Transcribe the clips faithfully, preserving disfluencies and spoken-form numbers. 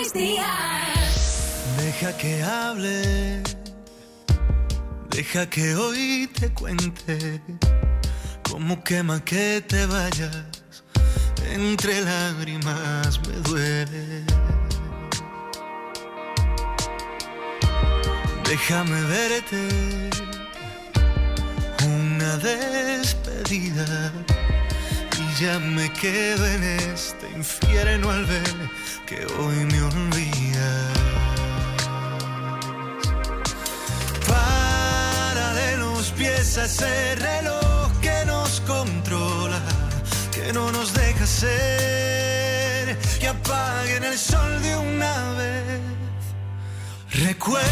Buenos días. Deja que hable, deja que hoy te cuente cómo quema que te vayas, entre lágrimas me duele. Déjame verte, una despedida, y ya me quedo en este infierno al ver que hoy me olvidas. Párale los pies a ese reloj que nos controla, que no nos deja ser, que apaguen el sol de una vez. Recuérdame,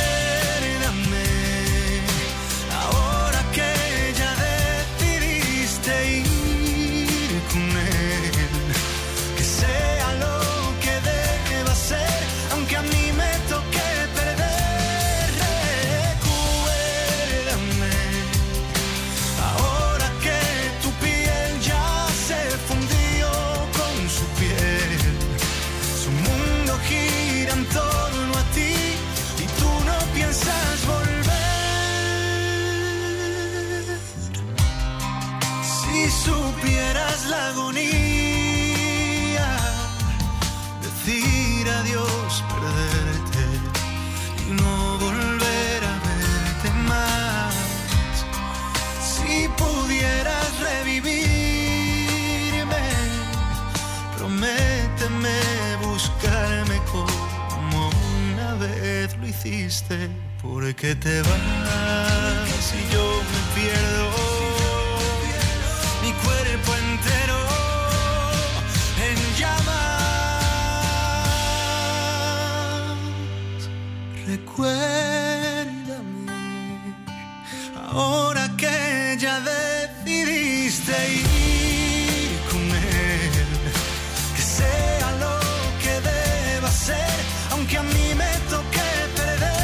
ahora que ya decidiste ir con él, que sea lo que deba ser, aunque a mí me toque perder. Recuérdame, ahora que tu piel ya se fundió con su piel, su mundo gira en torno a ti y tú no piensas volver. Si supieras la agonía, decir adiós, perderte y no volver a verte más. Si pudieras revivirme, prométeme buscarme como una vez lo hiciste, porque te vas y yo me pierdo, mi cuerpo entero en llamas. Recuérdame, ahora que ya decidiste ir con él, que sea lo que deba ser, aunque a mí me toque perder.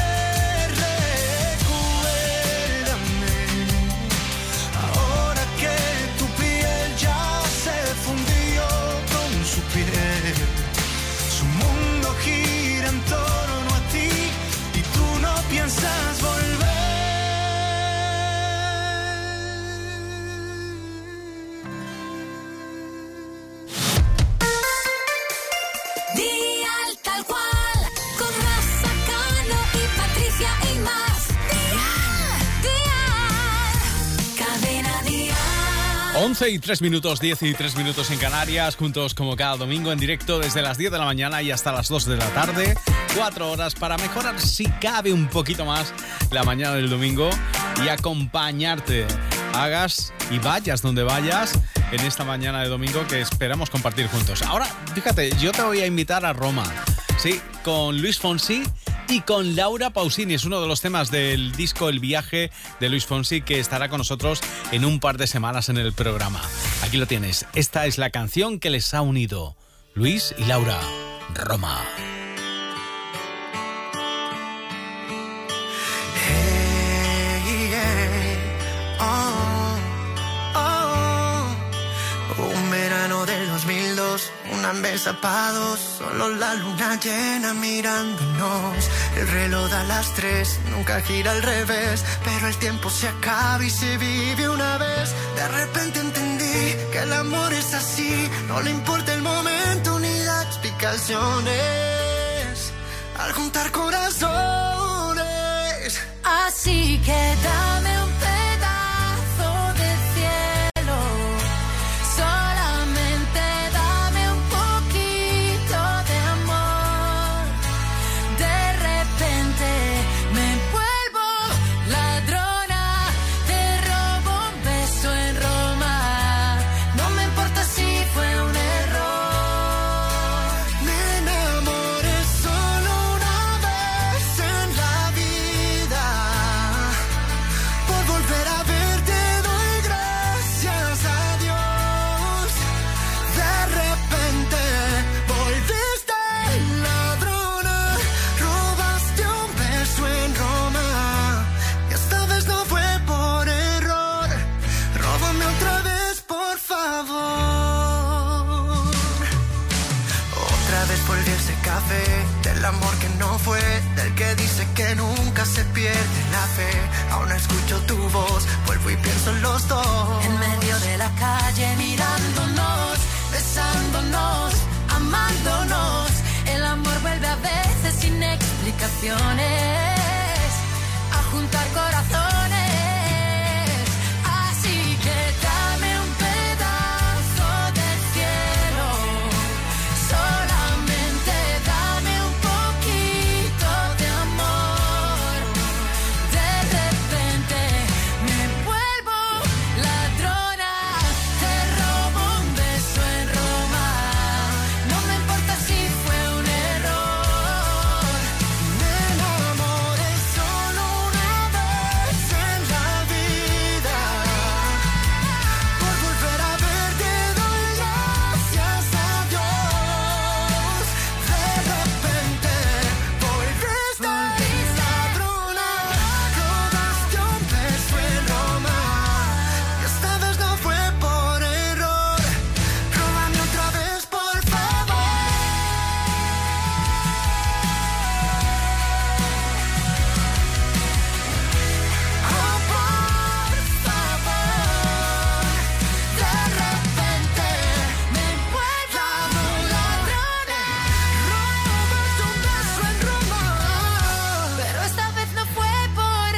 Recuérdame, ahora que tu piel ya se fundió con su piel, su mundo gira en torno a ti y tú no piensas volver. Día tal cual, con Rafa Cano y Patricia y más. Día, día, cadena día. once y tres minutos, diez y tres minutos en Canarias, juntos como cada domingo en directo desde las diez de la mañana y hasta las dos de la tarde. Cuatro horas para mejorar, si cabe, un poquito más la mañana del domingo y acompañarte, hagas y vayas donde vayas en esta mañana de domingo que esperamos compartir juntos. Ahora, fíjate, yo te voy a invitar a Roma, sí, con Luis Fonsi y con Laura Pausini. Es uno de los temas del disco El Viaje de Luis Fonsi, que estará con nosotros en un par de semanas en el programa. Aquí lo tienes. Esta es la canción que les ha unido. Luis y Laura, Roma. Hey, hey, oh, oh. Un verano del dos mil dos, una mesa pa' dos, solo la luna llena mirándonos. El reloj da las tres, nunca gira al revés, pero el tiempo se acaba y se vive una vez. De repente entendí que el amor es así, no le importa el momento ni da explicaciones. Al juntar corazones, Así que dame un pedazo de cielo, solamente dame un poquito de amor. De repente me vuelvo ladrona, te robo un beso en Roma. No me importa si fue un error. me enamoré solo una vez en la vida. Por volver a verte doy gracias a Dios. De repente volviste ladrona, robaste un beso en Roma. Y esta vez no fue por error. Róbame otra vez, por favor. Otra vez volví a ese café fe, del amor que no fue, del que dice que nunca se pierde la fe. Aún escucho tu voz, vuelvo y pienso en los dos. En medio de la calle mirándonos, besándonos, amándonos. El amor vuelve a veces sin explicaciones a juntar corazones. Así que dame un pedazo del cielo, solamente dame un poquito de amor. De repente me vuelvo ladrona, te robo un beso en Roma. No me importa si fue un error. Me enamoré solo una vez en la vida. Por volver a verte doy gracias a Dios. De repente volviste ladrona, robaste un beso en Roma. Y esta vez no fue por error. Róbame otra vez, por favor. Oh, por favor. De repente me vuelvo ladrona, robaste un beso en Roma. Pero esta vez no fue por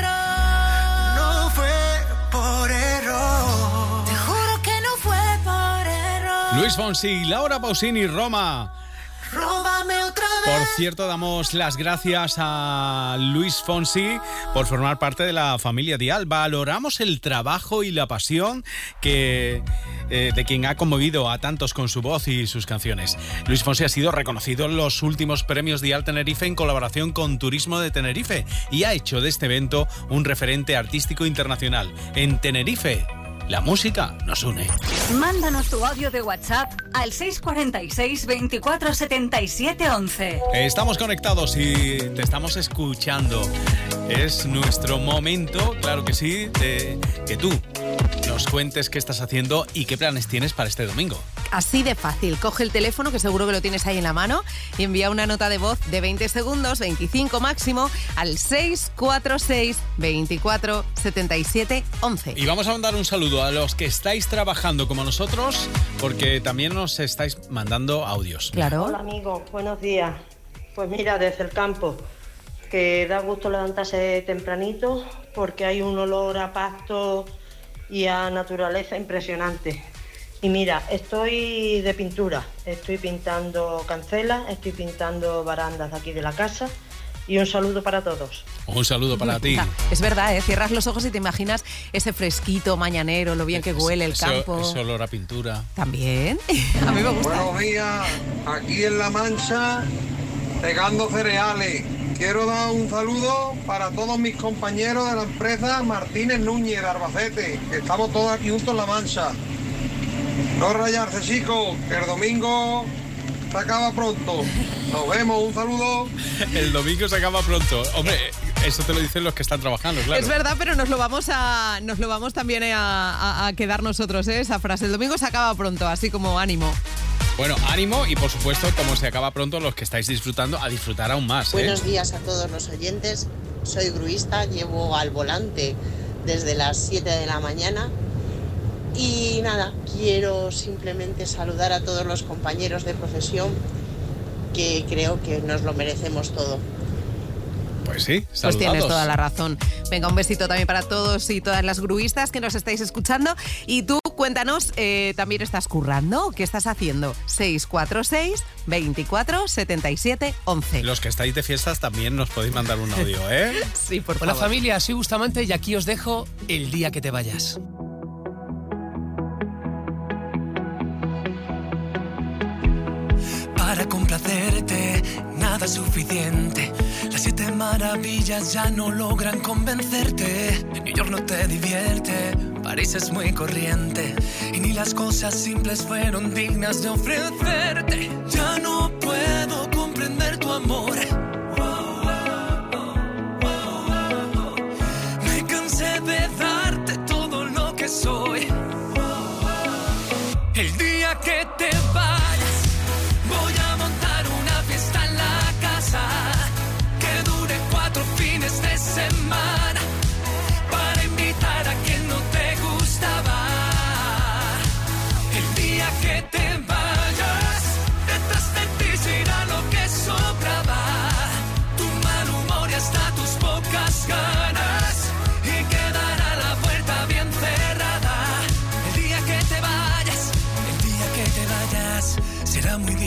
error. No fue por error. Te juro que no fue por error. Luis Fonsi, Laura Pausini, Roma. Róbame otra Por vez. cierto, damos las gracias a Luis Fonsi por formar parte de la familia Dial. Valoramos el trabajo y la pasión que, eh, de quien ha conmovido a tantos con su voz y sus canciones. Luis Fonsi ha sido reconocido en los últimos premios Dial Tenerife en colaboración con Turismo de Tenerife y ha hecho de este evento un referente artístico internacional. En Tenerife, la música nos une. Mándanos tu audio de WhatsApp al seis cuatro seis, veinticuatro, setenta y siete, once. Estamos conectados y te estamos escuchando. Es nuestro momento, claro que sí, de que tú nos cuentes qué estás haciendo y qué planes tienes para este domingo. Así de fácil. Coge el teléfono, que seguro que lo tienes ahí en la mano, y envía una nota de voz de veinte segundos, veinticinco máximo, al seis cuatro seis, veinticuatro, setenta y siete, once. Y vamos a mandar un saludo a los que estáis trabajando como nosotros, porque también nos estáis mandando audios. Claro. Hola amigos, buenos días. Pues mira, desde el campo, que da gusto levantarse tempranito porque hay un olor a pasto y a naturaleza impresionante. Y mira, estoy de pintura, estoy pintando cancelas, estoy pintando barandas de aquí de la casa. Y un saludo para todos. Un saludo para ti. Es verdad, ¿eh? Cierras los ojos y te imaginas ese fresquito mañanero, lo bien que huele el Ese- campo. Ese olor a pintura. También. A mí me gusta. Buenos días, aquí en La Mancha, pegando cereales. Quiero dar un saludo para todos mis compañeros de la empresa Martínez Núñez de Albacete, que estamos todos aquí juntos en La Mancha. No rayarse, chicos, que el domingo se acaba pronto. Nos vemos, un saludo. El domingo se acaba pronto. Hombre, eso te lo dicen los que están trabajando, claro. Es verdad, pero nos lo vamos a nos lo vamos también a, a- a quedar nosotros, ¿eh? Esa frase. El domingo se acaba pronto, así como ánimo. Bueno, ánimo y por supuesto, como se acaba pronto, los que estáis disfrutando, a disfrutar aún más. ¿eh? Buenos días a todos los oyentes. Soy gruista, llevo al volante desde las siete de la mañana. Y nada, quiero simplemente saludar a todos los compañeros de profesión, que creo que nos lo merecemos todo. Pues sí, Pues saludados. tienes toda la razón. Venga, un besito también para todos y todas las gruistas que nos estáis escuchando. Y tú, cuéntanos, eh, ¿también estás currando? ¿Qué estás haciendo? seis cuatro seis, veinticuatro, setenta y siete, once. Los que estáis de fiestas también nos podéis mandar un audio, ¿eh? Sí, por Hola favor. familia, soy Bustamante y aquí os dejo El día que te vayas. Para complacerte, nada es suficiente. Las siete maravillas ya no logran convencerte. New York no te divierte, París es muy corriente. Y ni las cosas simples fueron dignas de ofrecerte. Ya no puedo comprender tu amor. Me cansé de darte todo lo que soy. El día que te vayas, voy a montar una fiesta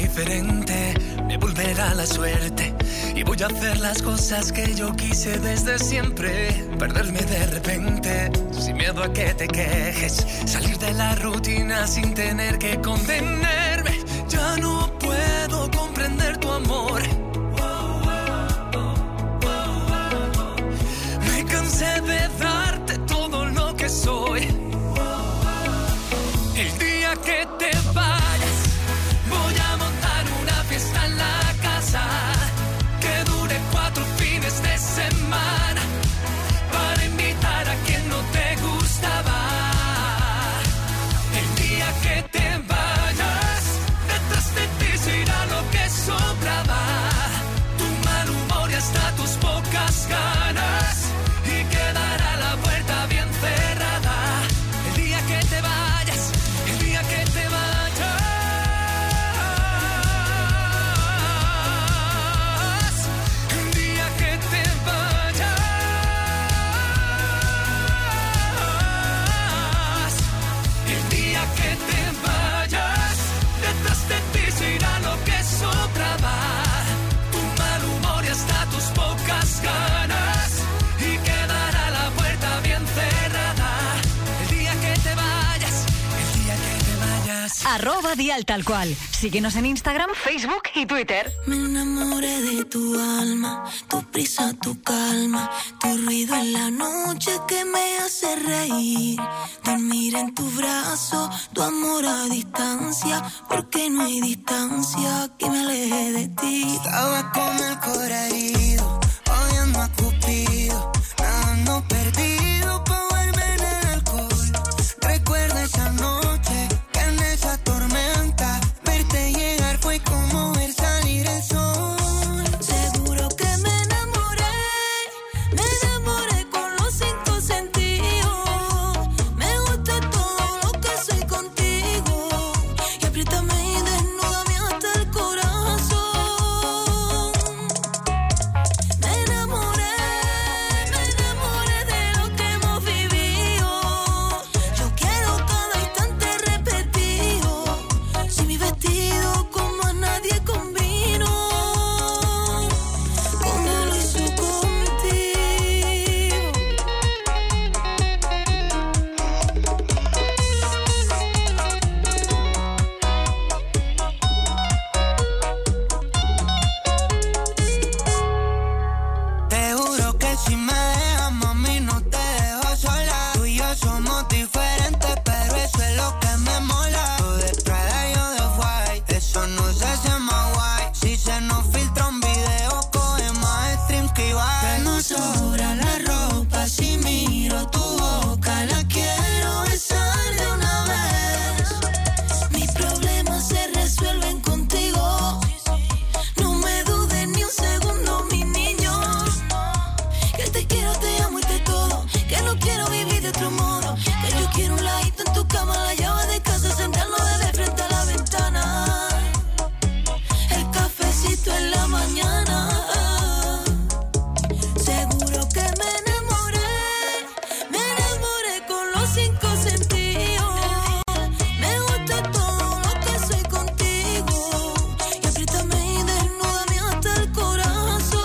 diferente, me volverá la suerte y voy a hacer las cosas que yo quise desde siempre. Perderme de repente, sin miedo a que te quejes, salir de la rutina sin tener que contenerme. Ya no puedo comprender tu amor. Me cansé de darte todo lo que soy. El día que te vayas, voy a montar una fiesta en la casa que dure cuatro fines de semana para invitar a quien no te gustaba. El día que te vayas, detrás de ti se irá lo que sobraba. Tu mal humor y hasta tus pocas ganas y quedará la puerta bien cerrada. El día que te vayas, el día que te vayas. Ganas y quedará la puerta bien cerrada. El día que te vayas, el día que te vayas. Arroba Dial Tal Cual. Síguenos en Instagram, Facebook y Twitter. Me enamoré de tu alma, tu prisa, tu calma, tu ruido en la noche que me hace reír. Dormir en tu brazo, tu amor a distancia, porque no hay distancia que me aleje de ti. Estaba con el corazón herido, odiando a Cupido, nadando perdido pa' volver en el alcohol. Recuerdo esa noche, que en esa tormenta, verte llegar fue como ver salir el sol. Seguro que me enamoré, me enamoré con los cinco sentidos. Me gusta todo lo que soy contigo, y apriétame y desnúdame hasta el corazón. Me enamoré, me enamoré de lo que hemos vivido. Yo quiero cada instante repetido, si mi vestido como a nadie combino, como lo hizo contigo. Te juro que si me dejas, mami, no te dejo sola. Tú y yo somos diferentes, pero eso es lo que me mola. Tú de Prada, yo de White, eso no se hace más guay. Si se nos filtra un video, coge más streams que Ibai. Que no sobra la ropa si miro tu boca, la quiero besar de una vez. Mis problemas se resuelven contigo, no me dudes ni un segundo, mi niño. Que te quiero, te amo y te todo, que no quiero vivir de otro modo. Que yo quiero un ladito en tu cama, la llave de casa, sentarnos de frente a la ventana, el cafecito en la mañana. Seguro que me enamoré, me enamoré con los cinco sentidos. Me gusta todo lo que soy contigo, y apriétame y desnúdame hasta el corazón.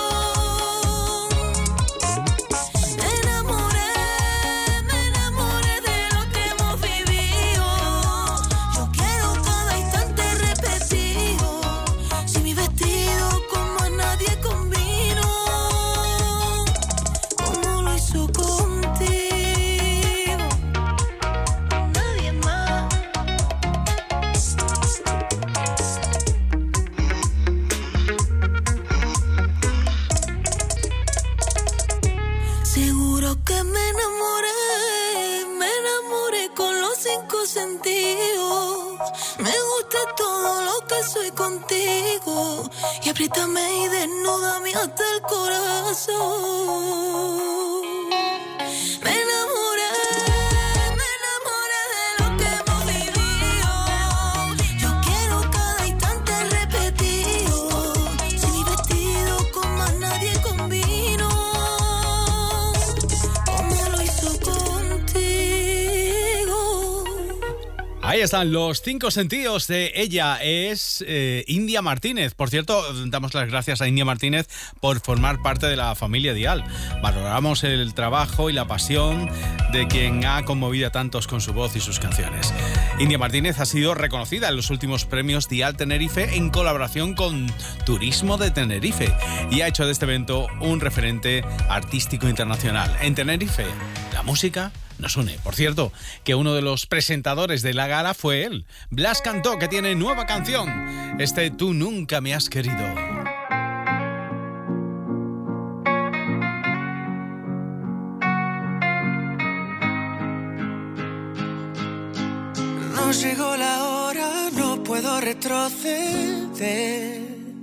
Me enamoré, me enamoré de lo que hemos vivido. Yo quiero cada instante repetido, si mi vestido como a nadie combino, como lo hizo contigo, nadie más. Seguro que me enamoré, me enamoré con los cinco sentidos. Me gusta todo lo que soy contigo, y apriétame y desnúdame hasta el corazón. Me enamoré, me enamoré de lo que hemos vivido. Yo quiero cada instante repetido, si mi vestido con más nadie combino, como lo hizo contigo. Ahí están los cinco sentidos de ella, es eh, India Martínez. Por cierto, damos las gracias a India Martínez por formar parte de la familia Dial. Valoramos el trabajo y la pasión de quien ha conmovido a tantos con su voz y sus canciones. India Martínez ha sido reconocida en los últimos premios Dial Tenerife en colaboración con Turismo de Tenerife y ha hecho de este evento un referente artístico internacional. En Tenerife, la música nos une. Por cierto, que uno de los presentadores de la gala fue él. Blas Cantó, que tiene nueva canción. Este Tú Nunca Me Has Querido. No llegó la hora, no puedo retroceder,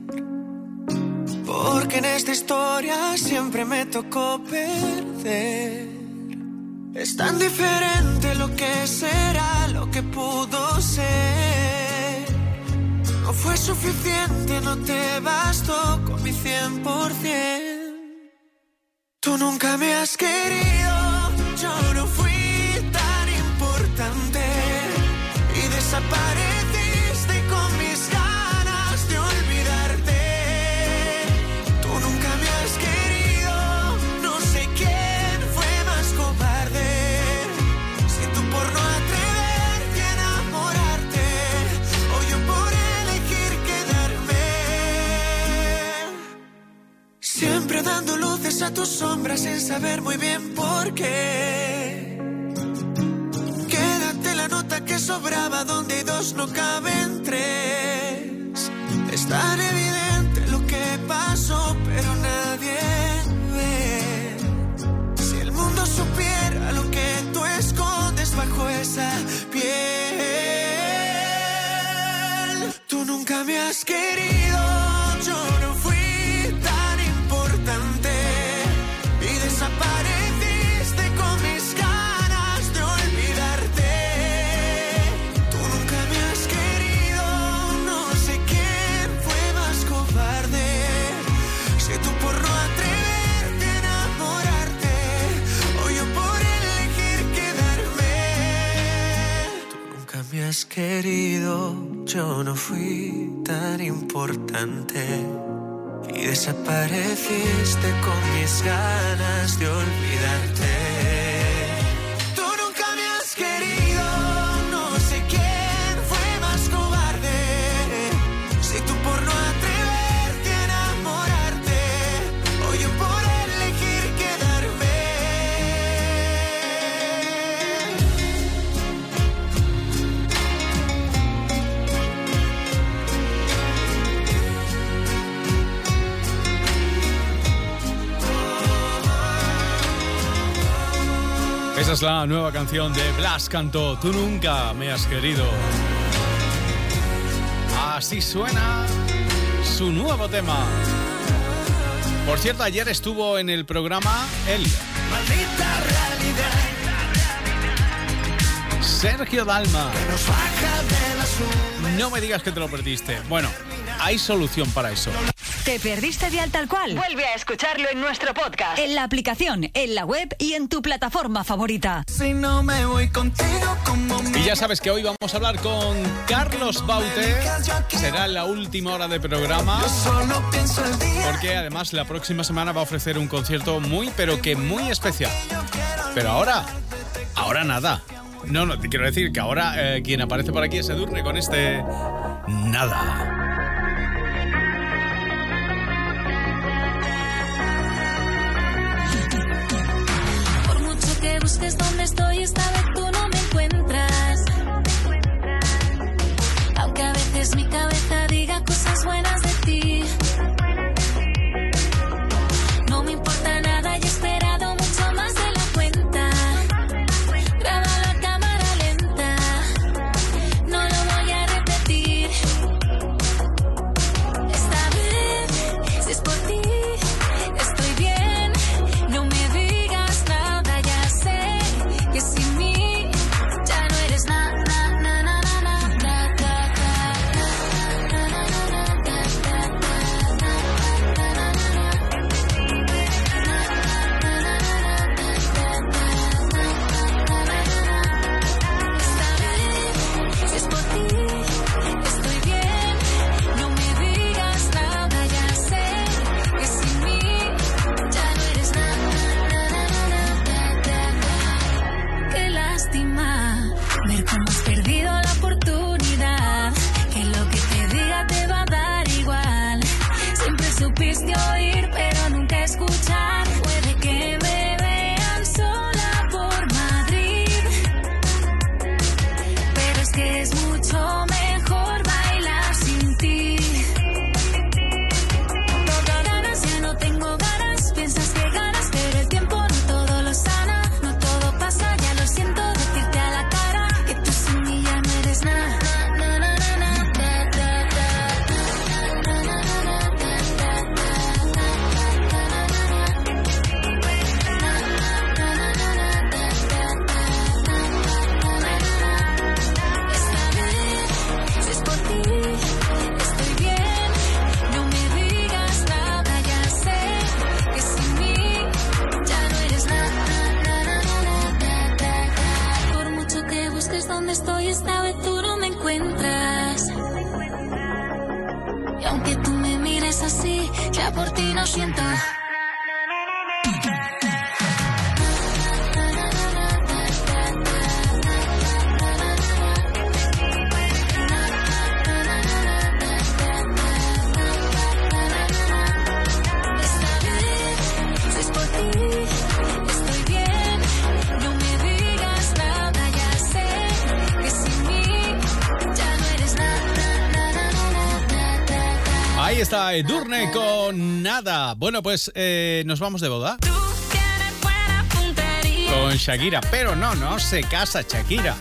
porque en esta historia siempre me tocó perder. Es tan diferente lo que será, lo que pudo ser. No fue suficiente, no te bastó con mi cien por ciento. Tú nunca me has querido, yo no fui tan importante y desapareciste con mis ganas de olvidarte. Tú nunca me has querido, no sé quién fue más cobarde. Si tú por no atreverte a enamorarte, o yo por elegir quedarme. Siempre dando luces a tus sombras sin saber muy bien por qué. La nota que sobraba donde hay dos no caben tres. Es tan evidente lo que pasó, pero nadie ve. Si el mundo supiera lo que tú escondes bajo esa piel. Tú nunca me has querido, yo no fui tan importante y desapareciste con mis ganas de olvidarte. Me has querido, yo no fui tan importante y desapareciste con mis ganas de olvidarte. Tú nunca me has querido, no sé quién fue más cobarde. Si tú por no atreverte a enamorarte, o yo por elegir quedarme. Esa es la nueva canción de Blas Cantó, Tú Nunca Me Has Querido. Así suena su nuevo tema. Por cierto, ayer estuvo en el programa él, Maldita realidad, Sergio Dalma. que nos baja de las nubes. No me digas que te lo perdiste. Bueno, hay solución para eso. ¿Te perdiste Dial Tal Cual? Vuelve a escucharlo en nuestro podcast, en la aplicación, en la web y en tu plataforma favorita. Si no me voy contigo, como Y ya sabes que hoy vamos a hablar con Carlos Baute. Será la última hora de programa, yo solo pienso el día. porque además la próxima semana va a ofrecer un concierto muy, pero que muy especial. Pero ahora, ahora nada. No, no, te quiero decir que ahora eh, quien aparece por aquí es Edurne con este Nada. Por mucho que busques donde estoy, esta vez tú no me encuentras. Aunque a veces mi cabeza diga cosas buenas de ti. No me importa nada y he esperado mucho más de la cuenta. Grábalo a cámara lenta, no lo voy a repetir. Esta vez, si es por ti, estoy bien. No me digas nada, ya sé que sin mí has perdido la oportunidad, que lo que te diga te va a dar igual. Siempre supiste oír, pero nunca escuchar. Puede que me vean sola por Madrid, pero es que es mucho mejor bailar sin ti. Tengo ganas, ya no tengo ganas. Piensas que ganas, pero el tiempo no todo lo sana. No todo pasa, ya lo siento, decirte a la cara que tú sin mí ya no eres nada. Na, na, na, na, da, da, Esta vez, si es por ti, estoy bien. No me digas nada, ya sé que sin mí ya no eres nada. Por mucho que busques donde estoy, esta vez tú no me encuentras. Y aunque tú me mires así, ya por ti no siento. Esta vez, si es por ti, estoy bien. No me digas nada, ya sé que sin mí ya no eres nada. Ahí está Edurne con Nada. Bueno, pues eh, nos vamos de boda con Shakira, pero no, no se casa Shakira.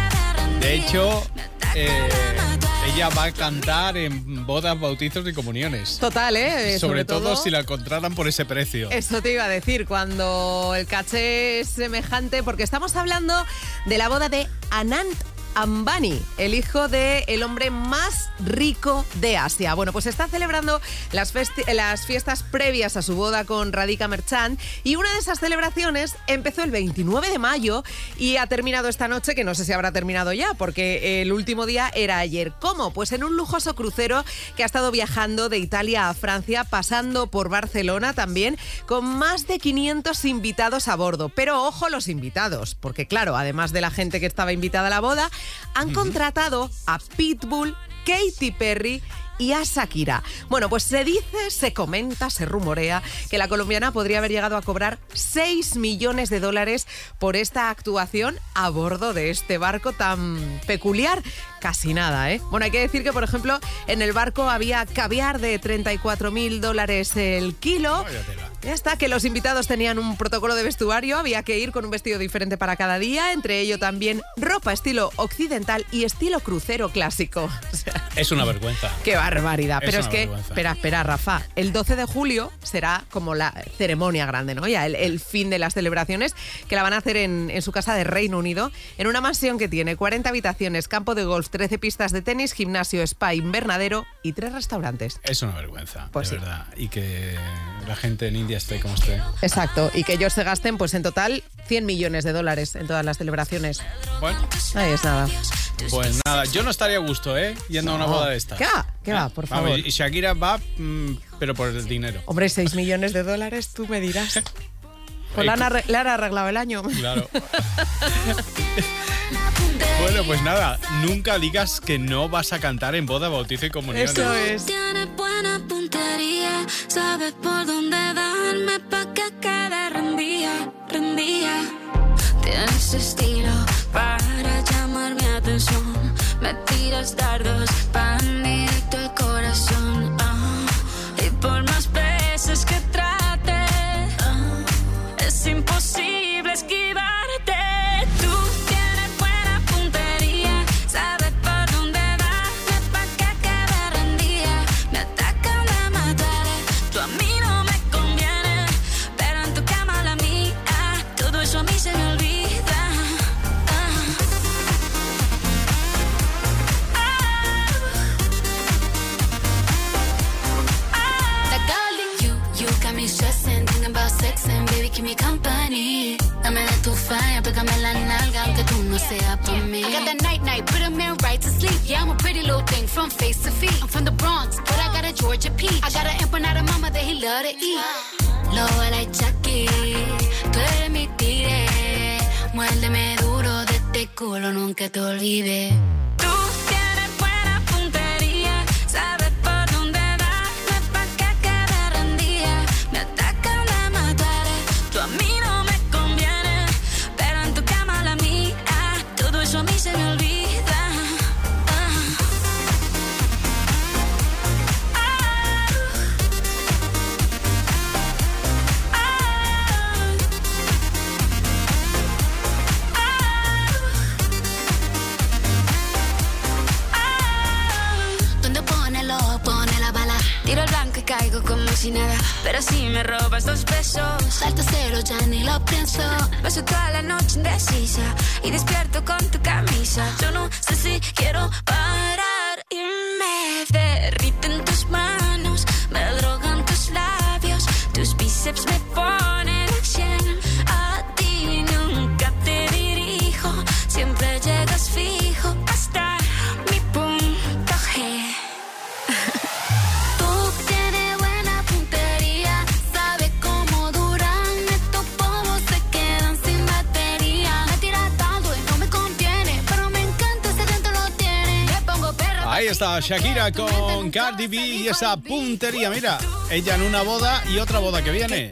De hecho, eh, ella va a cantar en bodas, bautizos y comuniones. Total, ¿eh? Sobre, Sobre todo, todo si la contratan por ese precio. Eso te iba a decir, cuando el caché es semejante, porque estamos hablando de la boda de Anand Ambani, el hijo del hombre más rico de Asia. Bueno, pues está celebrando las, festi- las fiestas previas a su boda con Radhika Merchant, y una de esas celebraciones empezó el veintinueve de mayo y ha terminado esta noche, que no sé si habrá terminado ya, porque el último día era ayer. ¿Cómo? Pues en un lujoso crucero que ha estado viajando de Italia a Francia, pasando por Barcelona también, con más de quinientos invitados a bordo. Pero ojo los invitados, porque claro, además de la gente que estaba invitada a la boda, han uh-huh. contratado a Pitbull, Katy Perry y a Shakira. Bueno, pues se dice, se comenta, se rumorea que la colombiana podría haber llegado a cobrar seis millones de dólares por esta actuación a bordo de este barco tan peculiar. Casi nada, ¿eh? Bueno, hay que decir que, por ejemplo, en el barco había caviar de treinta y cuatro mil dólares el kilo. Ya está, que los invitados tenían un protocolo de vestuario, había que ir con un vestido diferente para cada día, entre ello también ropa estilo occidental y estilo crucero clásico. O sea, es una vergüenza. ¡Qué barbaridad! Es Pero es que, vergüenza. espera, espera, Rafa, el doce de julio será como la ceremonia grande, ¿no? Ya el, el fin de las celebraciones, que la van a hacer en, en su casa de Reino Unido, en una mansión que tiene cuarenta habitaciones, campo de golf, trece pistas de tenis, gimnasio, spa, invernadero y tres restaurantes. Es una vergüenza, pues de sí. verdad. Y que la gente en India esté como esté. Exacto, y que ellos se gasten, pues en total, cien millones de dólares en todas las celebraciones. Bueno. Ahí es nada. Pues nada, yo no estaría a gusto, ¿eh? Yendo no. a una boda de esta. ¿Qué va? ¿Qué ¿Eh? va, por favor? Vamos, y Shakira va, mmm, pero por el dinero. Hombre, seis millones de dólares, tú me dirás. Pues le han, arre- le han arreglado el año. Claro. Bueno, pues nada, nunca digas que no vas a cantar en boda, bautizo y comunión. Eso es. Tienes buena puntería, sabes por dónde darme pa' que quede rendía, rendía. Tienes estilo para llamar mi atención, me tiras dardos pan directo al corazón. Ah, y por más veces que trate, ah, es imposible esquivarte. Tú tienes buena puntería, sabes por dónde darme pa' que quede rendida. Me atacan, me mataré, tú a mí no me conviene, pero en tu cama la mía, todo eso a mí se me olvida. Keep me company. Dame de tu falla, pégame la nalga, aunque tú no seas por mí. I got that night night, put a man right to sleep. Yeah, I'm a pretty little thing from face to feet. I'm from the Bronx, but I got a Georgia peach. I got an empanada mama that he love to eat. Lo like Chucky, tú eres mi tigre. Muérdeme duro desde culo nunca te olvide. Tú tienes buena puntería, sabes por dónde darme pa' que quede rendida. Me atacan, me mataré, tú a mí no me conviene, pero en tu cama la mía, todo eso a mí se me olvida. Tiro el blanco y caigo como si nada, pero si me robas dos besos, salto cero, ya ni lo pienso. Paso toda la noche indecisa y despierto con tu camisa. Yo no sé si quiero parar y me derriten tus manos, me drogan tus labios, tus bíceps me ponen cien. A ti nunca te dirijo, siempre llegas fijo hasta mi punto G. Ahí está Shakira con Cardi B y esa puntería. Mira, ella en una boda y otra boda que viene,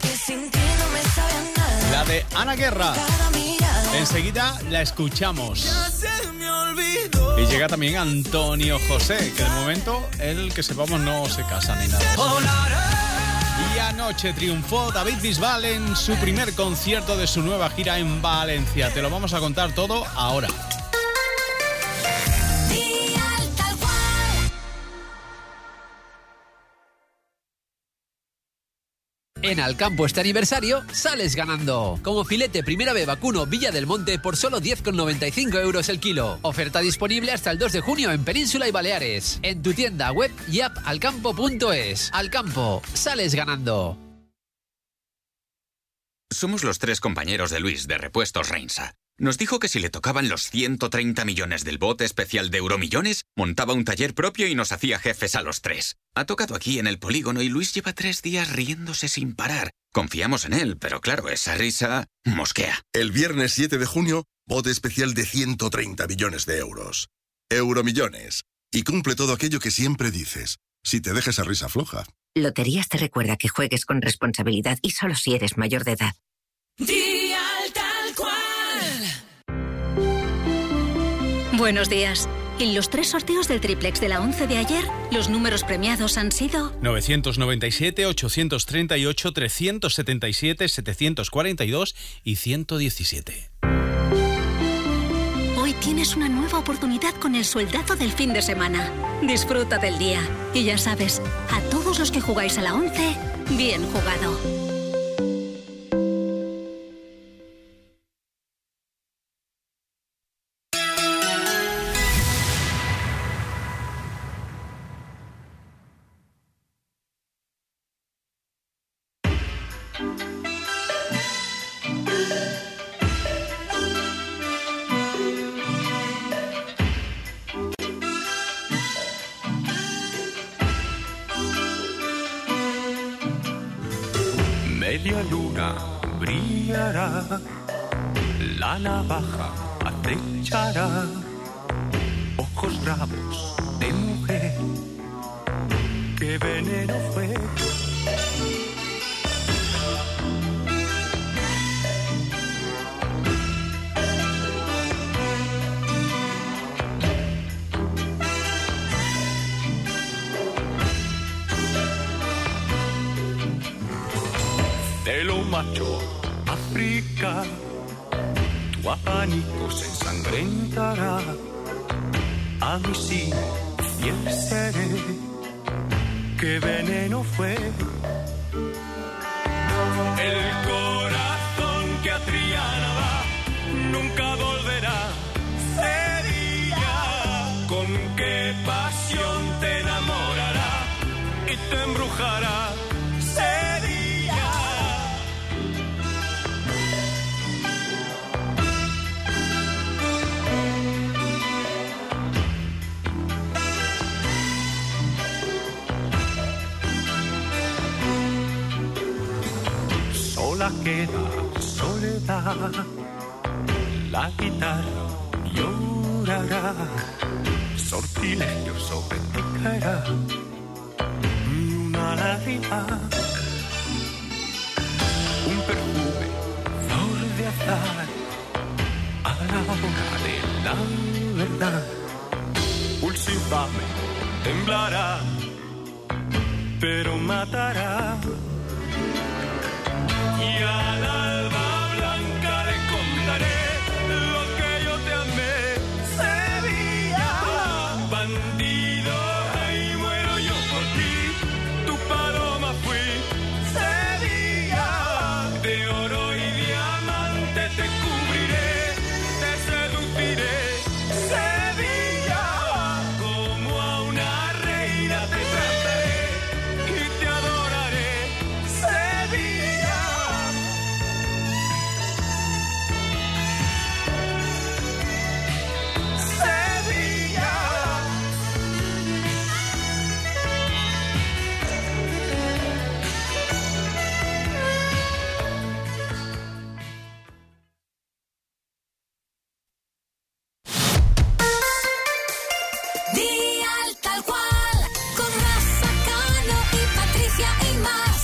la de Ana Guerra. Enseguida la escuchamos. Y llega también Antonio José, que de momento, él que sepamos no se casa ni nada. Y anoche triunfó David Bisbal en su primer concierto de su nueva gira en Valencia. Te lo vamos a contar todo ahora. En Alcampo este aniversario sales ganando. Como filete Primera B vacuno Villa del Monte por solo diez con noventa y cinco euros el kilo. Oferta disponible hasta el dos de junio en Península y Baleares. En tu tienda web y app alcampo punto es. Alcampo, sales ganando. Somos los tres compañeros de Luis de Repuestos Reinsa. Nos dijo que si le tocaban los ciento treinta millones del bote especial de Euromillones, montaba un taller propio y nos hacía jefes a los tres. Ha tocado aquí en el polígono y Luis lleva tres días riéndose sin parar. Confiamos en él, pero claro, esa risa mosquea. El viernes siete de junio, bote especial de ciento treinta millones de euros. Euromillones. Y cumple todo aquello que siempre dices. Si te dejas esa risa floja. Loterías te recuerda que juegues con responsabilidad y solo si eres mayor de edad. Día tal cual. Buenos días. En los tres sorteos del triplex de la once de ayer, los números premiados han sido novecientos noventa y siete, ochocientos treinta y ocho, trescientos setenta y siete, setecientos cuarenta y dos y ciento diecisiete. Hoy tienes una nueva oportunidad con el sueldazo del fin de semana. Disfruta del día. Y ya sabes, a todos los que jugáis a la once, bien jugado. Media luna brillará, la navaja acechará, ojos bravos de mujer, qué veneno fue. De lo macho, África, tu abanico se ensangrentará. A mí sí, fiel seré, qué veneno fue. El corazón que a Triana va, nunca volverá. Sevilla, con qué pasión te enamorará y te embrujará. Sola queda soledad, la guitarra llorará, sortilegio sobre ti caerá, una lágrima, un perfume, flor de azar, a la hora de la verdad, pulso infame temblará, pero matará. Y al alba blanca le contaré lo que yo te amé. Sevilla, bandido, ahí muero yo por ti. Tu paloma fui. Sevilla, de oro y diamante te cubriré, te seduciré. Sevilla, como a una reina te trataré y te adoraré. Sevilla. Dial tal cual, con Rafa Cano y Patricia y más.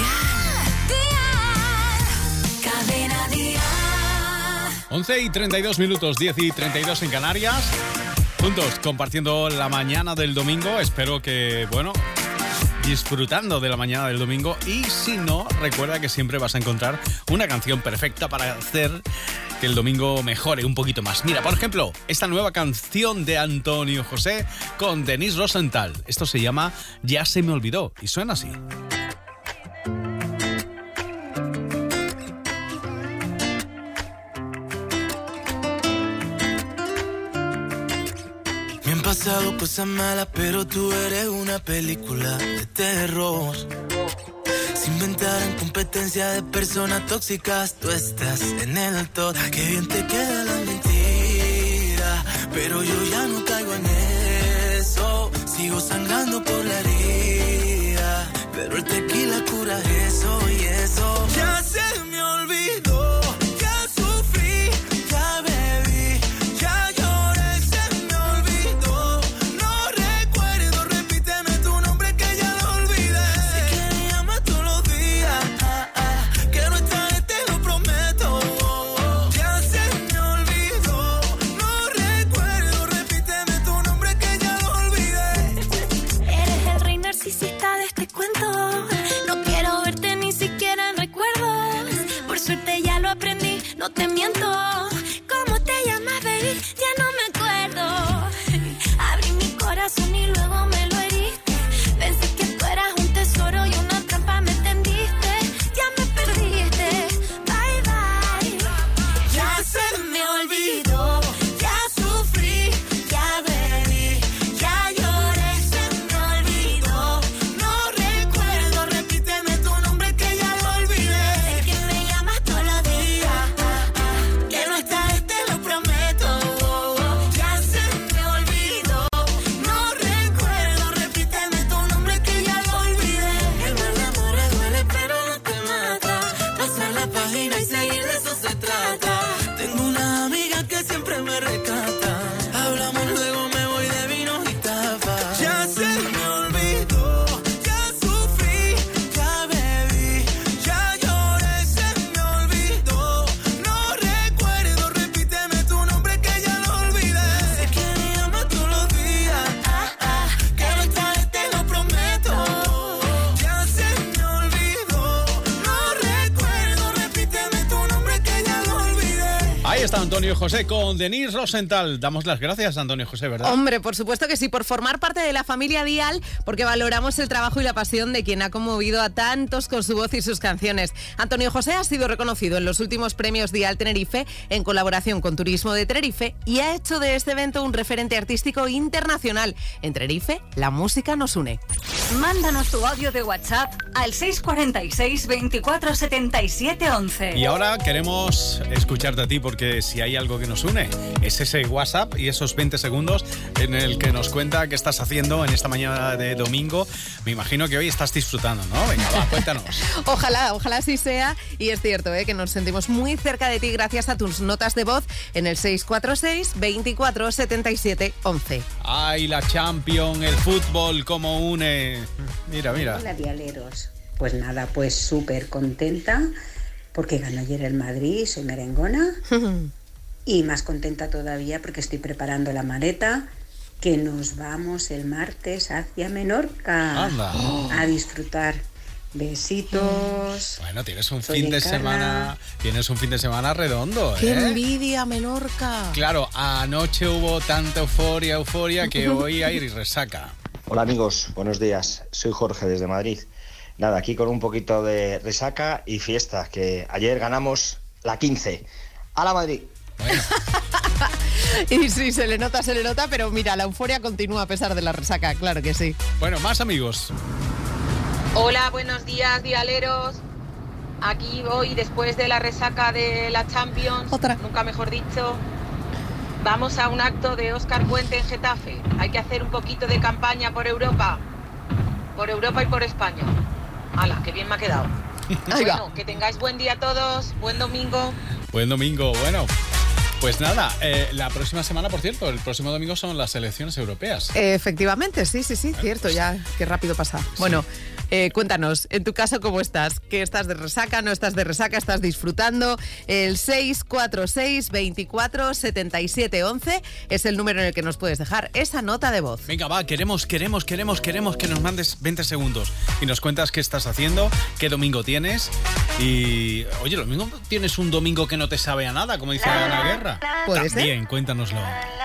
Dial, Dial, cadena Dial. once y treinta y dos minutos, diez y treinta y dos en Canarias. Juntos, compartiendo la mañana del domingo. Espero que, bueno, disfrutando de la mañana del domingo. Y si no, recuerda que siempre vas a encontrar una canción perfecta para hacer que el domingo mejore un poquito más. Mira, por ejemplo, esta nueva canción de Antonio José con Denise Rosenthal. Esto se llama Ya se me olvidó y suena así. Me han pasado cosas malas, pero tú eres una película de terror. Se inventaron competencia de personas tóxicas, tú estás en el top. Qué bien te queda la mentira, pero yo ya no caigo en eso. Sigo sangrando por la herida, pero el tequila cura eso y eso. Ya se me olvidó, ya sufrí, ya bebí, ya lloré, se me olvidó. No recuerdo, repíteme tu nombre que ya lo olvidé. Sé que me llamas todos los días, ah, ah, que no esta vez te lo prometo. Ya se me olvidó, no recuerdo, repíteme tu nombre que ya lo olvidé. Eres el rey narcisista de este cuento. No quiero verte ni siquiera en recuerdos. Por suerte ya lo aprendí, no te miento. ¿Cómo te llamas, baby? Ya no me acuerdo. Abrí mi corazón y luego me lo heriste. Pensé que tú eras un tesoro y una trampa me tendiste. Ya me perdiste, bye bye. Ya se me olvidó, ya sufrí, ya bebí, ya lloré, se me olvidó. No recuerdo, repíteme tu nombre que ya lo olvidé. Sé que me llamas todos los días, ah, ah, que no esta vez te lo prometo. Ya se me olvidó, no recuerdo, repíteme tu nombre que ya lo olvidé. El mal amor duele pero no te mata. Pasar la página y seguir, de eso se trata. Tengo una amiga que siempre me rescata. Hablamos luego, me voy de vino y tapas. Ya se me olvidó, ya sufrí, ya bebí, ya lloré, se me olvidó. No recuerdo, repíteme tu nombre que ya lo olvidé. Sé que me llamas todos los días, ah, ah, que no esta vez te lo prometo. Ya se me olvidó, no recuerdo, repíteme tu nombre que ya lo olvidé. Ahí está Antonio José con Denise Rosenthal. Damos las gracias a Antonio José, ¿verdad? Hombre, por supuesto que sí, por formar parte de la familia Dial, porque valoramos el trabajo y la pasión de quien ha conmovido a tantos con su voz y sus canciones. Antonio José ha sido reconocido en los últimos premios Dial Tenerife en colaboración con Turismo de Tenerife y ha hecho de este evento un referente artístico internacional. En Tenerife, la música nos une. Mándanos tu audio de WhatsApp al seis cuatro seis, veinticuatro, setenta y siete, once. Y ahora queremos escucharte a ti, porque si hay algo que nos une, es ese WhatsApp y esos veinte segundos en el que nos cuenta qué estás haciendo en esta mañana de domingo. Me imagino que hoy estás disfrutando, ¿no? Venga, va, cuéntanos. Ojalá, ojalá así sea. Y es cierto, ¿eh? que nos sentimos muy cerca de ti gracias a tus notas de voz en el seis cuatro seis, veinticuatro, setenta y siete, once. Ay, la Champions, el fútbol, cómo une. Mira, mira. Hola, dialeros. Pues nada, pues súper contenta porque ganó ayer el Madrid, soy merengona. Y más contenta todavía porque estoy preparando la maleta, que nos vamos el martes hacia Menorca. Anda. A disfrutar. Besitos. Bueno, tienes un Soy fin de Encarna. semana, tienes un fin de semana redondo, ¿eh? ¡Qué envidia, Menorca! Claro, anoche hubo tanta euforia, euforia, que hoy hay resaca. Hola amigos, buenos días. Soy Jorge desde Madrid. Nada, aquí con un poquito de resaca y fiesta, que ayer ganamos la quince. ¡A la Madrid! Y sí, se le nota, se le nota, pero mira, la euforia continúa a pesar de la resaca, claro que sí. Bueno, más amigos. Hola, buenos días, dialeros. Aquí voy después de la resaca de la Champions, Otra. nunca mejor dicho. Vamos a un acto de Óscar Puente en Getafe. Hay que hacer un poquito de campaña por Europa. Por Europa y por España. ¡Hala, qué bien me ha quedado! Ahí va. Bueno, que tengáis buen día a todos, buen domingo. Buen domingo, bueno. Pues nada, eh, la próxima semana, por cierto, el próximo domingo son las elecciones europeas. Efectivamente, sí, sí, sí, cierto, ya, qué rápido pasa. Bueno, eh, cuéntanos, en tu caso, ¿cómo estás? ¿Que estás de resaca, no estás de resaca, estás disfrutando? El seis cuatro seis, veinticuatro, setenta y siete, once es el número en el que nos puedes dejar esa nota de voz. Venga, va, queremos, queremos, queremos, queremos que nos mandes veinte segundos y nos cuentas qué estás haciendo, qué domingo tienes y... Oye, ¿lo mismo tienes un domingo que no te sabe a nada, como dice Ana Guerra? ¿Puede ser? Bien, cuéntanoslo.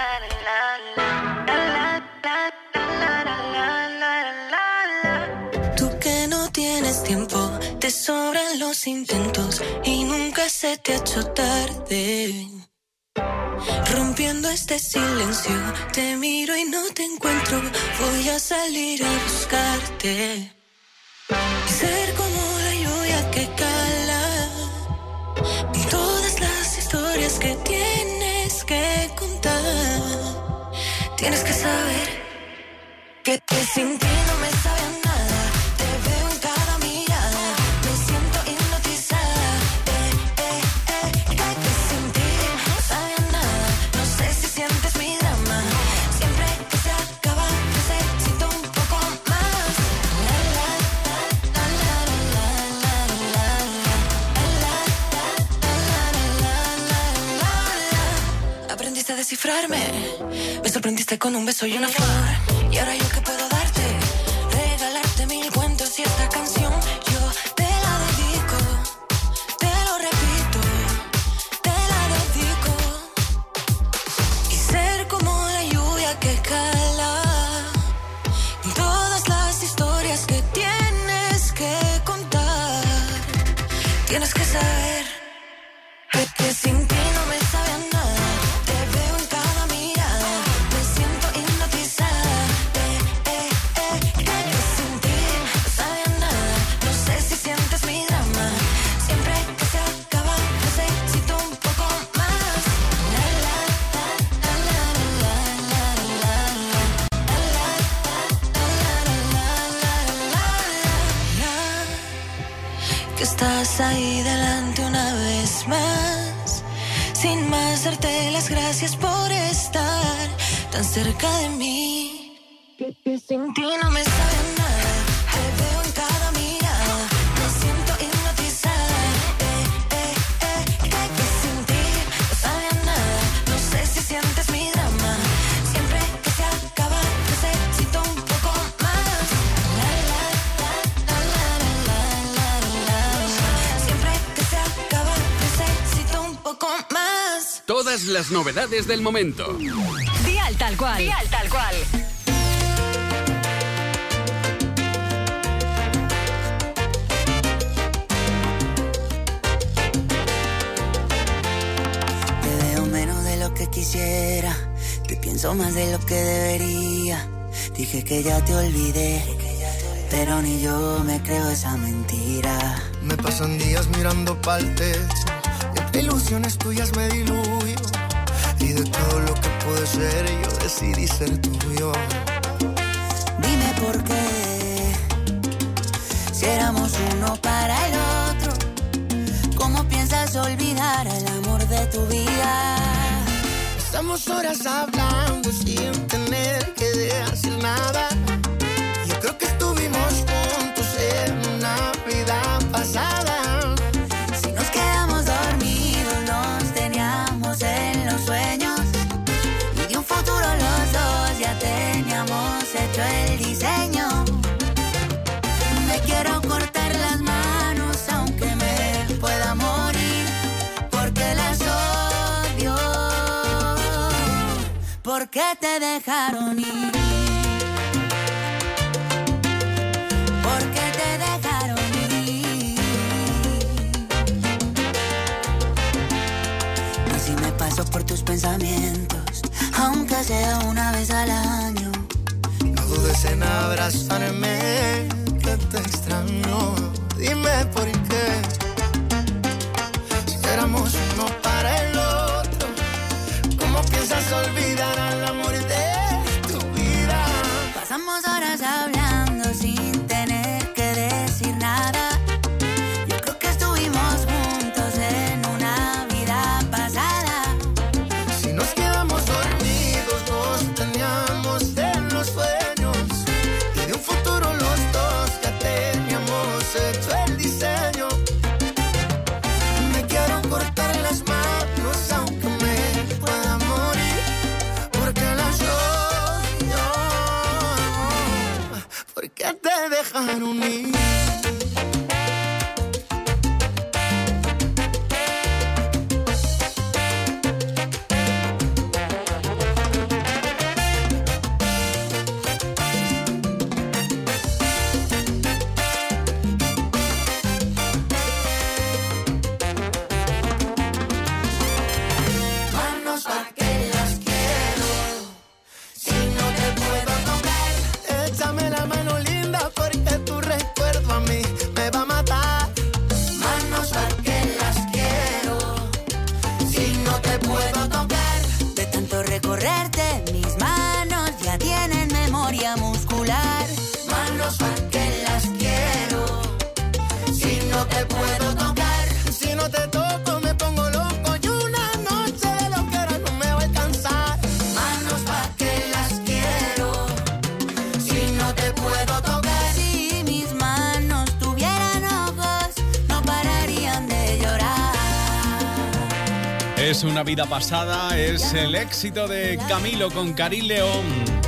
Tú que no tienes tiempo, te sobran los intentos y nunca se te ha hecho tarde. Rompiendo este silencio, te miro y no te encuentro, voy a salir a buscarte. Ser como la lluvia que cala, todas las historias que tienes que contar. Tienes que saber que, que sin ti no me sabe a nada. Te veo en cada mirada, me siento hipnotizada. Eh, eh, eh, que, que sin ti no sabe a nada. No sé si sientes mi drama. Siempre que se acaba, necesito un poco más. La, la, la, la, la, la, la, la, la. Aprendiste a descifrarme, me sorprendiste con un beso y una flor. Y ahora yo qué puedo darte, regalarte mil cuentos y esta canción yo te la dedico, te lo repito, te la dedico. Y ser como la lluvia que cala, todas las historias que tienes que contar. Tienes que saber que, que sin ti no me sabe a nada. Te veo en cada mirada, me siento hipnotizada. Eh, eh, eh, que, que sin ti no sabe a nada. No sé si sientes mi drama. Siempre que se acaba, necesito un poco más. La, la, la, la, la, la, la, la, la. Que estás ahí delante una vez más, sin más darte las gracias por estar tan cerca de mí. Que, que sin ti no me sabe a nada. Te veo en cada mirada, me siento hipnotizada. Eh, eh, eh, que, que sin ti no sabe a nada. No sé si sientes mi drama. Siempre que se acaba, necesito un poco más. La, la, la, la, la, la, la, la. Siempre que se acaba, necesito un poco más. Todas las novedades del momento. Dial tal cual. Dial tal cual. Te veo menos de lo que quisiera, te pienso más de lo que debería. Dije que ya te olvidé, pero ni yo me creo esa mentira. Me pasan días mirando pa'l techo, entre ilusiones tuyas me diluyo, y de todo lo que puede ser yo decidí ser tuyo. Dime por qué, si éramos uno para el otro, ¿cómo piensas olvidar el amor de tu vida? Estamos horas hablando sin tener que decir nada. Yo creo que estuvimos juntos en una vida pasada. Si nos quedamos dormidos, nos teníamos en los sueños, y de un futuro los dos ya teníamos hecho el diseño. Me quiero cortar las manos aunque me pueda morir, porque las odio. ¿Por qué te dejaron ir? ¿Por qué te dejaron ir? Y si me paso por tus pensamientos, aunque sea una vez al año, no dudes en abrazarme, que te extraño. Dime por qué, si éramos uno para el otro, ¿cómo piensas olvidar al amor de tu vida? Pasamos horas hablando sin tener que decir nada. Yo creo que estuvimos juntos en una vida pasada. Si nos quedamos dormidos, nos teníamos en los sueños, y de un futuro los dos ya teníamos hecho el diseño. Me quiero cortar las manos aunque me pueda morir, porque las odio. ¿Por qué te dejaron ir? Manos pa' que las quiero, si no te puedo tocar, échame la mano linda porque tu recuerdo a mí me va a matar. Manos pa' que las quiero, si no te puedo tocar. De tanto recorrerte, mis manos ya tienen memoria muscular. Manos pa' que las quiero, si no te puedo tocar. Si no te toco me pongo loco y una noche de loquera no me va a alcanzar. Manos pa' que las quiero, si no te puedo tocar. Si mis manos tuvieran ojos, no pararían de llorar. Es una vida pasada, es el éxito de Camilo con Karin León.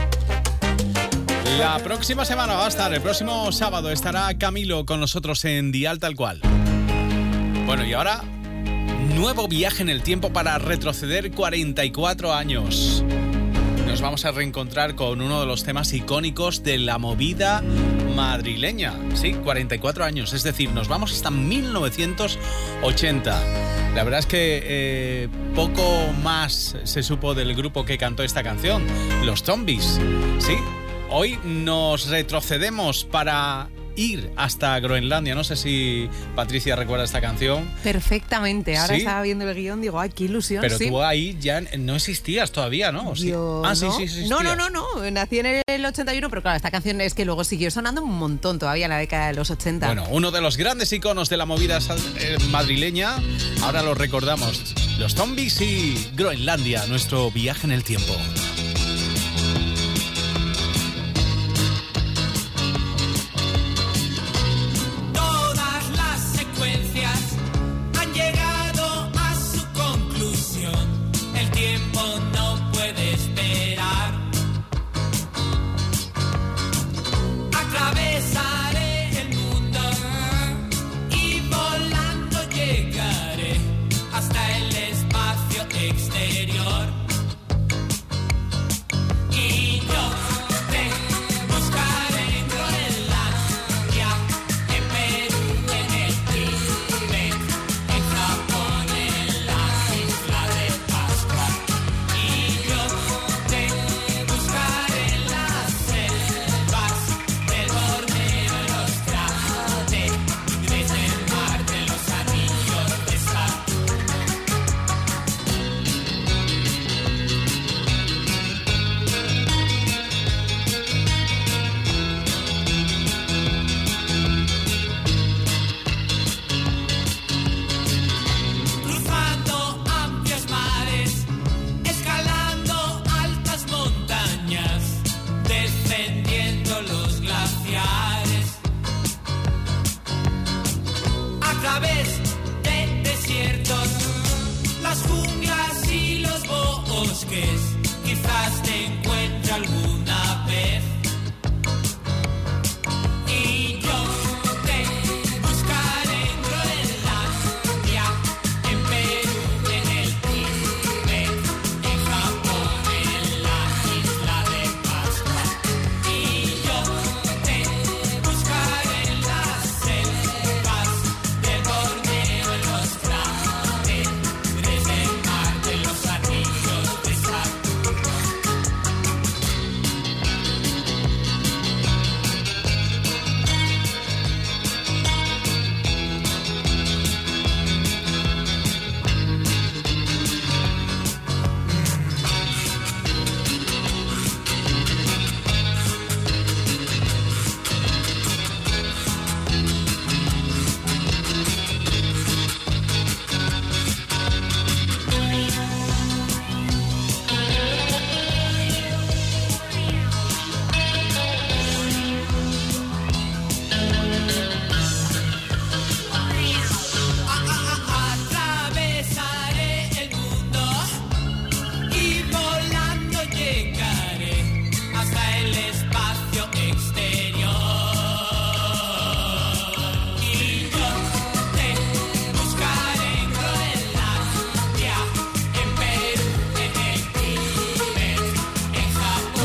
La próxima semana va a estar, el próximo sábado estará Camilo con nosotros en Dial Tal Cual. Bueno, y ahora, nuevo viaje en el tiempo para retroceder cuarenta y cuatro años. Nos vamos a reencontrar con uno de los temas icónicos de la movida madrileña. Sí, cuarenta y cuatro años, es decir, nos vamos hasta mil novecientos ochenta. La verdad es que eh, poco más se supo del grupo que cantó esta canción, los Zombies. Sí, hoy nos retrocedemos para ir hasta Groenlandia. No sé si Patricia recuerda esta canción. Perfectamente. Ahora ¿Sí? estaba viendo el guión, digo, ay, qué ilusión. Pero sí. tú ahí ya no existías todavía, ¿no? ¿O sí? Yo, ah, sí, no. sí, sí existías. No, no, no, no. Nací en el ochenta y uno, pero claro, esta canción es que luego siguió sonando un montón todavía en la década de los ochenta. Bueno, uno de los grandes iconos de la movida eh, madrileña, ahora lo recordamos. Los Zombies y Groenlandia, nuestro viaje en el tiempo. Todas las secuencias han llegado a su conclusión. El tiempo no puede esperar. Atravesaré el mundo y volando llegaré hasta el espacio exterior.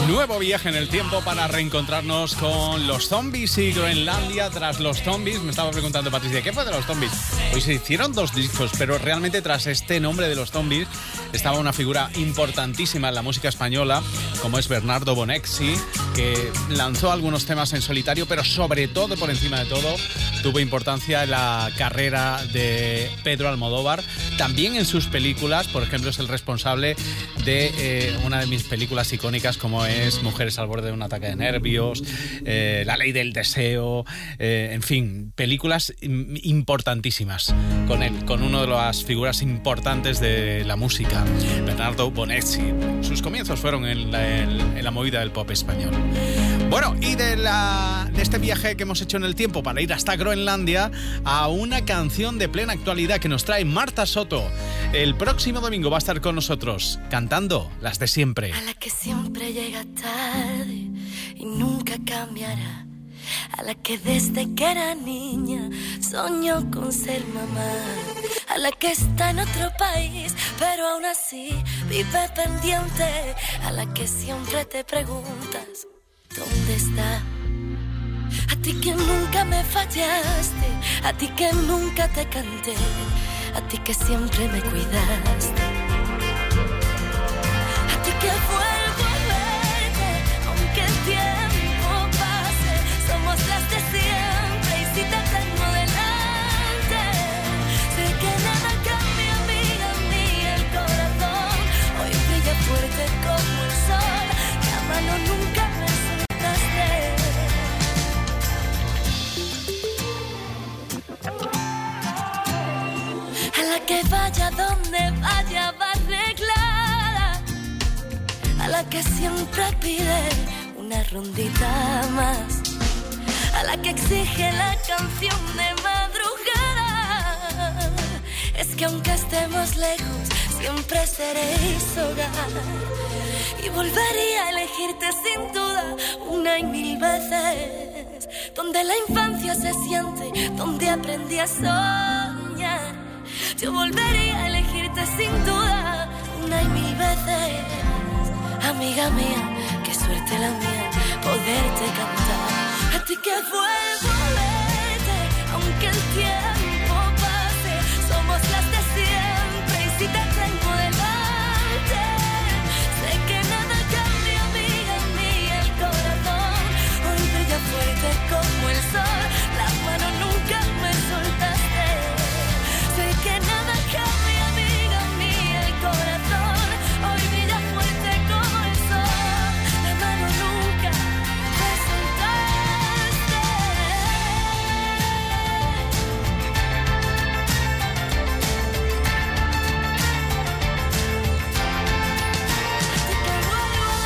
Nuevo viaje en el tiempo para reencontrarnos con los zombies y Groenlandia. Tras los zombies, me estaba preguntando Patricia, ¿qué fue de los zombies? Hoy se hicieron dos discos, pero realmente tras este nombre de los zombies estaba una figura importantísima en la música española, como es Bernardo Bonexi, que lanzó algunos temas en solitario, pero sobre todo, por encima de todo, tuvo importancia en la carrera de Pedro Almodóvar. También en sus películas, por ejemplo, es el responsable de eh, una de mis películas icónicas, como es Mujeres al borde de un ataque de nervios, eh, La ley del deseo, eh, en fin, películas importantísimas con él, con uno de las figuras importantes de la música, Bernardo Bonexi. Sus comienzos fueron en la, en la movida del pop español. Bueno, y de, la, de este viaje que hemos hecho en el tiempo para ir hasta Groenlandia a una canción de plena actualidad que nos trae Marta Soto. El próximo domingo va a estar con nosotros cantando las de siempre. A la que siempre llega tarde y nunca cambiará. A la que desde que era niña soñó con ser mamá. A la que está en otro país, pero aún así vive pendiente. A la que siempre te preguntas, ¿dónde está? A ti que nunca me fallaste, a ti que nunca te canté, a ti que siempre me cuidaste, a ti que vuelvo a verte, aunque el tiempo pase, somos las de siempre y si te tengo delante, sé que nada cambia, amiga mía, el corazón hoy brilla fuerte como el sol, la mano nunca me soltaste. A la que vaya donde vaya va arreglada, a la que siempre pide una rondita más, a la que exige la canción de madrugada. Es que aunque estemos lejos siempre seréis hogar, y volvería a elegirte sin duda una y mil veces, donde la infancia se siente, donde aprendí a soñar. Yo volvería a elegirte sin duda una y mil veces. Amiga mía, qué suerte la mía poderte cantar. A ti que vuelvo a verte, aunque el tiempo pase, somos las de siempre y si te tengo delante, sé que nada cambia, amiga mía, el corazón hoy brilla fuerte como el sol, las manos nunca me soltaste. Sé que nada cambia, amiga mía, el corazón hoy brilla fuerte como el sol, la mano nunca me soltaste. Así que vuelvo a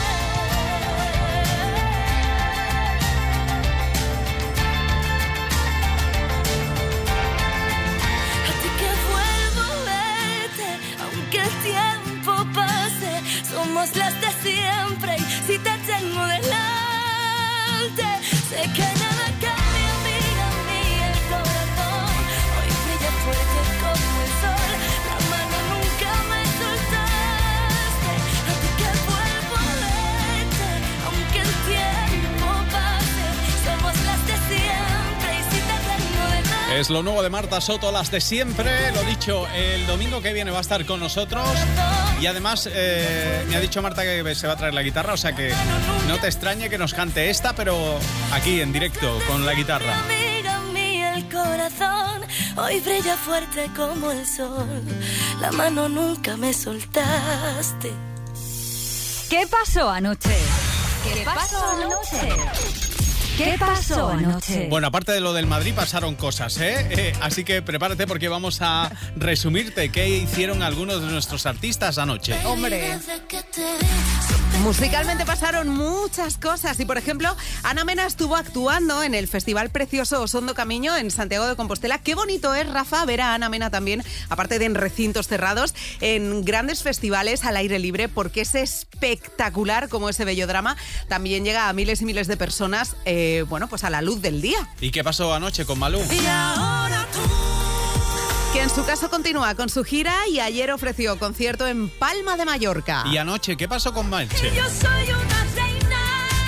somos las de siempre y si te tengo delante, sé que nada cambia, amiga mía, el corazón hoy brilla fuerte como el sol, la mano nunca me soltaste. A ti que vuelvo a verte, aunque el tiempo pase, somos las de siempre y si te tengo delante. Es lo nuevo de Marta Soto, las de siempre. Lo dicho, el domingo que viene va a estar con nosotros. Y además eh, me ha dicho Marta que se va a traer la guitarra, o sea que no te extrañe que nos cante esta, pero aquí en directo con la guitarra. Amiga mía, el corazón hoy brilla fuerte como el sol, la mano nunca me soltaste. ¿Qué pasó anoche? ¿Qué pasó anoche? ¿Qué pasó anoche? Bueno, aparte de lo del Madrid pasaron cosas, ¿eh? eh así que prepárate porque vamos a resumirte qué hicieron algunos de nuestros artistas anoche. Hombre, musicalmente pasaron muchas cosas y, por ejemplo, Ana Mena estuvo actuando en el Festival Precioso Osondo Camiño en Santiago de Compostela. Qué bonito es, Rafa, ver a Ana Mena también, aparte de en recintos cerrados, en grandes festivales al aire libre, porque es espectacular como ese bello drama también llega a miles y miles de personas, eh, bueno, pues a la luz del día. ¿Y qué pasó anoche con Malú? Y ahora tú, que en su caso continúa con su gira y ayer ofreció concierto en Palma de Mallorca. ¿Y anoche qué pasó con Malche? Yo soy una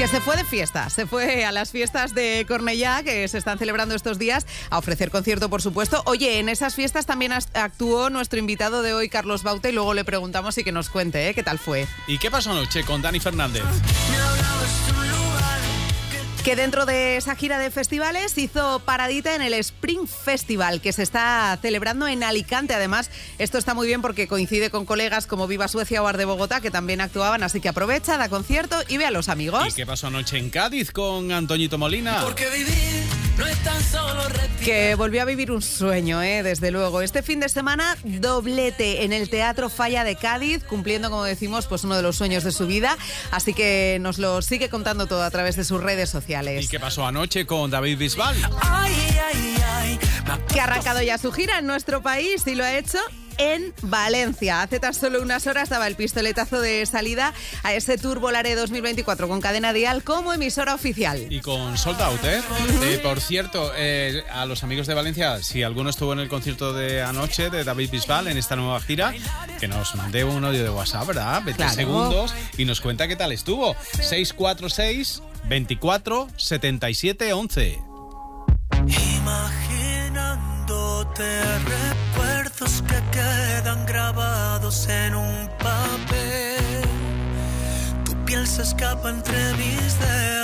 Que se fue de fiesta, se fue a las fiestas de Cornellá que se están celebrando estos días a ofrecer concierto, por supuesto. Oye, en esas fiestas también actuó nuestro invitado de hoy, Carlos Baute, y luego le preguntamos y que nos cuente, ¿eh? ¿Qué tal fue? ¿Y qué pasó anoche con Dani Fernández? Que dentro de esa gira de festivales hizo paradita en el Spring Festival, que se está celebrando en Alicante. Además, esto está muy bien porque coincide con colegas como Viva Suecia o Arde Bogotá, que también actuaban, así que aprovecha, da concierto y ve a los amigos. ¿Y qué pasó anoche en Cádiz con Antoñito Molina? Porque vivir no es tan solo respirar. Que volvió a vivir un sueño, ¿eh? Desde luego. Este fin de semana, doblete en el Teatro Falla de Cádiz, cumpliendo, como decimos, pues uno de los sueños de su vida. Así que nos lo sigue contando todo a través de sus redes sociales. ¿Y qué pasó anoche con David Bisbal? Ay, ay, ay. Que ha arrancado ya su gira en nuestro país y lo ha hecho en Valencia. Hace tan solo unas horas daba el pistoletazo de salida a ese Tour Volaré dos mil veinticuatro con Cadena Dial como emisora oficial. Y con Sold Out, ¿eh? Uh-huh. eh por cierto, eh, a los amigos de Valencia, si alguno estuvo en el concierto de anoche de David Bisbal en esta nueva gira, que nos mande un audio de WhatsApp, ¿verdad? veinte claro. segundos y nos cuenta qué tal estuvo. seis cuatro seis, veinticuatro, setenta y siete, once. Imaginándote recuerdos que quedan grabados en un papel, tu piel se escapa entre mis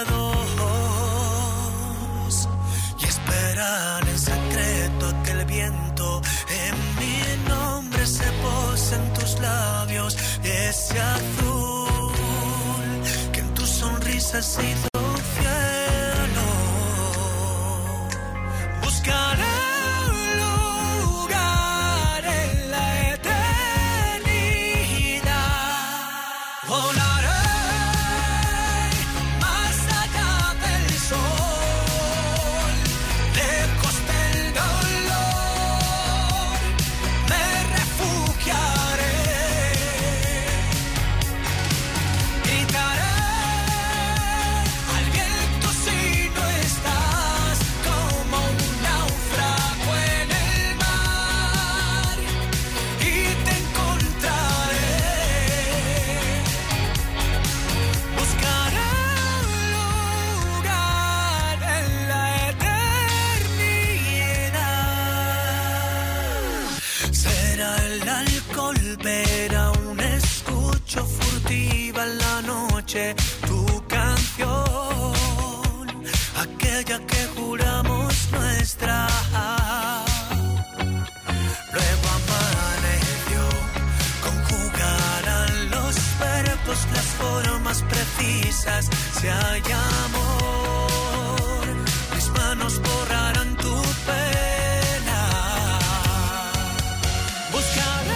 dedos y esperar en secreto que el viento en mi nombre se pose en tus labios, ese azul que en tu sonrisa se hizo cielo. Buscaré tu canción, aquella que juramos nuestra. Luego amaneció, conjugarán los verbos, las formas precisas, si hay amor, mis manos borrarán tu pena. Buscaré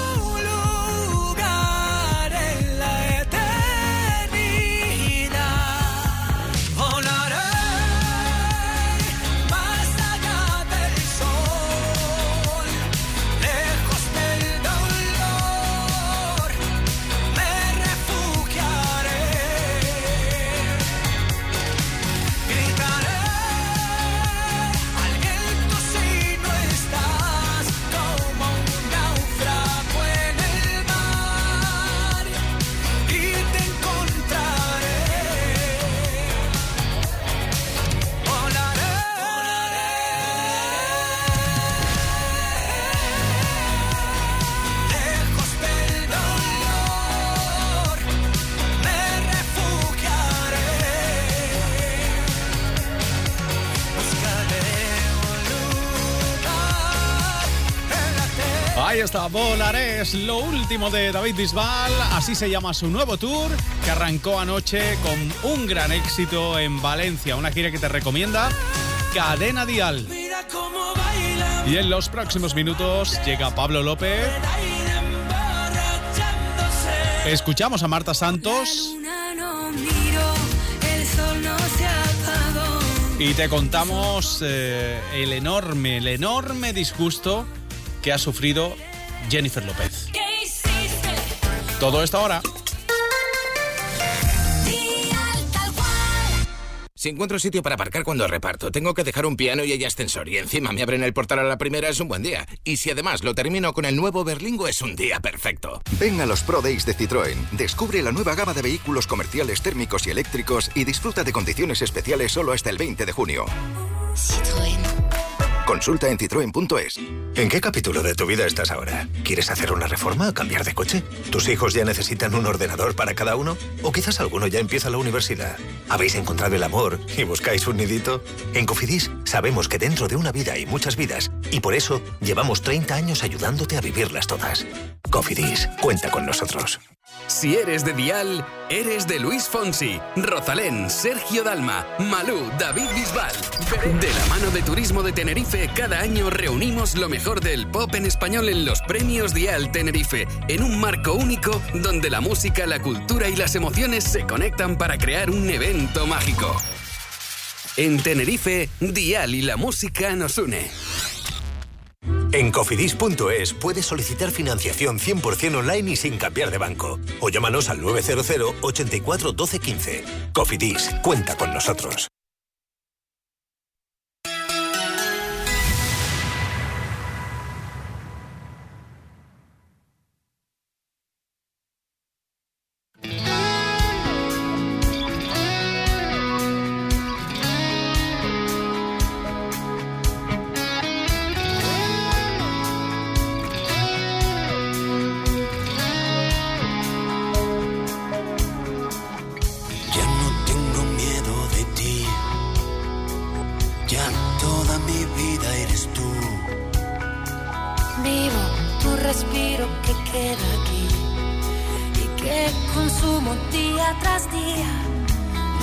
Ahí está, Volaré, es lo último de David Bisbal, así se llama su nuevo tour, que arrancó anoche con un gran éxito en Valencia, una gira que te recomienda Cadena Dial. Y en los próximos minutos llega Pablo López. Escuchamos a Marta Santos. Y te contamos eh, el enorme, el enorme disgusto que ha sufrido Jennifer López. Todo esto ahora. Si encuentro sitio para aparcar cuando reparto, tengo que dejar un piano y hay ascensor, y encima me abren el portal a la primera, es un buen día. Y si además lo termino con el nuevo Berlingo, es un día perfecto. Ven a los Pro Days de Citroën. Descubre la nueva gama de vehículos comerciales térmicos y eléctricos y disfruta de condiciones especiales solo hasta el veinte de junio. Citroën. Consulta en citroen punto es. ¿En qué capítulo de tu vida estás ahora? ¿Quieres hacer una reforma o cambiar de coche? ¿Tus hijos ya necesitan un ordenador para cada uno? ¿O quizás alguno ya empieza la universidad? ¿Habéis encontrado el amor y buscáis un nidito? En Cofidis sabemos que dentro de una vida hay muchas vidas y por eso llevamos treinta años ayudándote a vivirlas todas. Cofidis, cuenta con nosotros. Si eres de Dial, eres de Luis Fonsi, Rosalén, Sergio Dalma, Malú, David Bisbal. De la mano de Turismo de Tenerife, cada año reunimos lo mejor del pop en español en los premios Dial Tenerife, en un marco único donde la música, la cultura y las emociones se conectan para crear un evento mágico. En Tenerife, Dial y la música nos une. En cofidis punto es puedes solicitar financiación cien por ciento online y sin cambiar de banco. O llámanos al nueve cero cero, ochenta y cuatro, doce, quince. Cofidis, cuenta con nosotros. respiro que queda aquí y que consumo día tras día.